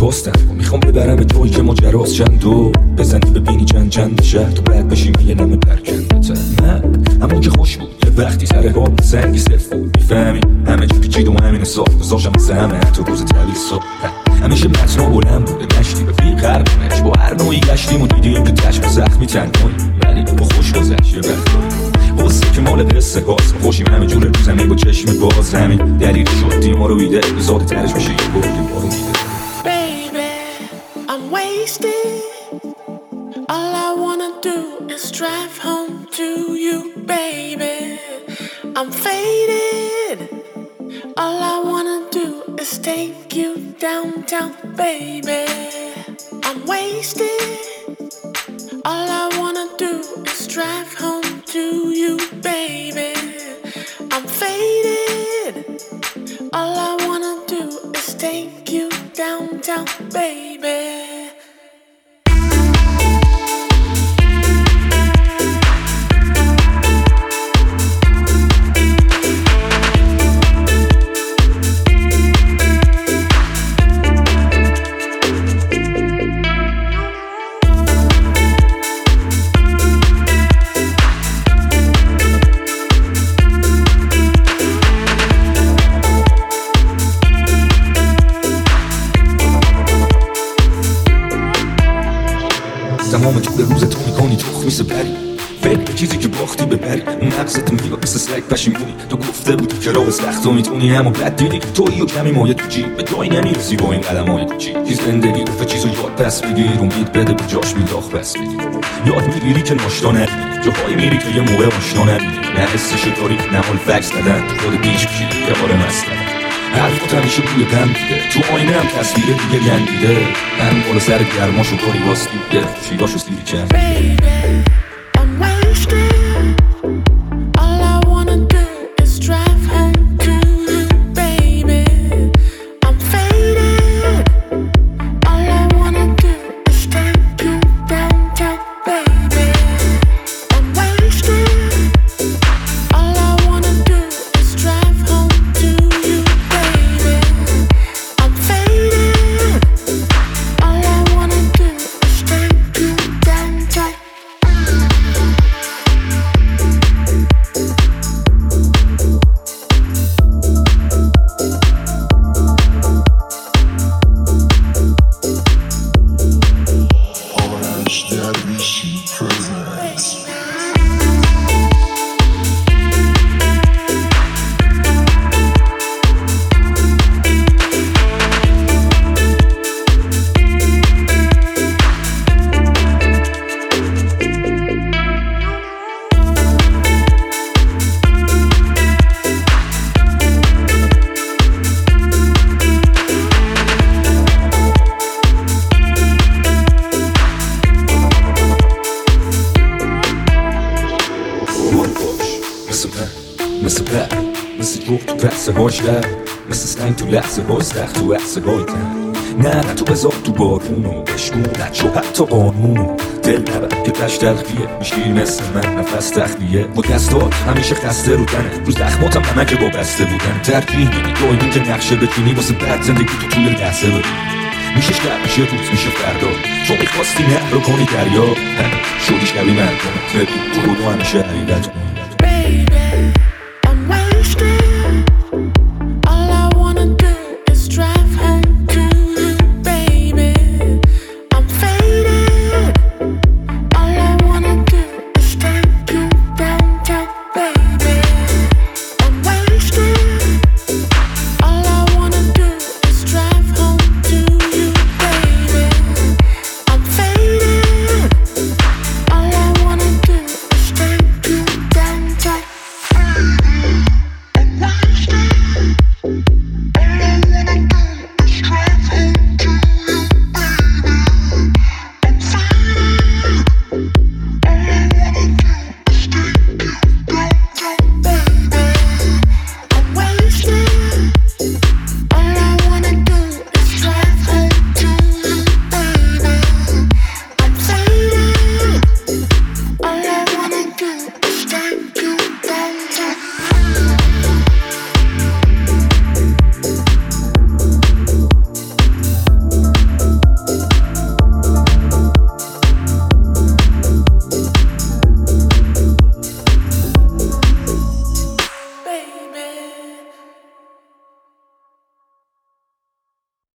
پستم میخوام ببرم توی که ماجراست چند دو بزنی ببینی چند شهر تو بعد بشی یه نمه پرکنده نه همون که خوش بود یه وقتی سر حال سنگی صرف بود میفهمی همه چی پیچید و همین ساخت گذاشتم مثل همه تو روز تعلیل صبح همیشه متنا بلند بوده نشتی به فی غربش با هر نوعی گشتیم و دیدیم که چشم زخمی تنهایی ولی با خوش گذشت یه وقت قصه که مال قصه هاست خوشیم همه جور رو زمین با چشم باز همین دلیل شد دیما رو بیده بزاده ترش میشه یه گفتی ما رو میده I'm wasted. All I wanna do is drive home to you, baby. I'm faded. All I wanna do is take you downtown, baby. I'm wasted. All I wanna do is drive home to you, baby. I'm faded. All I wanna do is take you downtown, baby. تمام طول روز تو میکنی تخمی سپری فکر به چیزی که باختی ببری اون مغزت میگه مثل سگ پشیمونی تو گفته بودی که راه سخت و میتونی همو بد دیدی تویی و کمی مایه تو جیب به جایی نمیرسی با این قدم های کوچیک چیز زندگی گفته چیزو یاد پس بگیر امید بده به جاش میلاخ بس بگیر یاد میگیری که ناشتا نبینی جاهایی میری که یه موقع آشنا نبینی نه حسشو داری نه حال فکس دادن تو خود پیش کشیدی یه بار مست حرفات همیشه بوی غم دیده تو آینه هم تصویر دیگه گندیده هم بالا سر گرماشو کاری واستی دیده شیداشو سیری کرد مثل پر مثل جوخ تو پرسه هاش در مثل سنگ تو لحظه های سخت تو عکسه های تن نه تو بذار تو بارونو بشکون نچو حتی قانونو دل نبر که تش تلخیه میشیر مثل من نفس تخلیه با دستات همیشه خسته رو تنه روز زخماتم همه که با بسته بودن ترکیه میدی دایمی که نقشه بچینی واسه بعد زندگی تو طول لحظه بری میشه شب میشه روز میشه فردا تو میخواستی نه رو کنی دریا شدیش نبی من کنه تو ببین تو رو همیشه حقیقت کن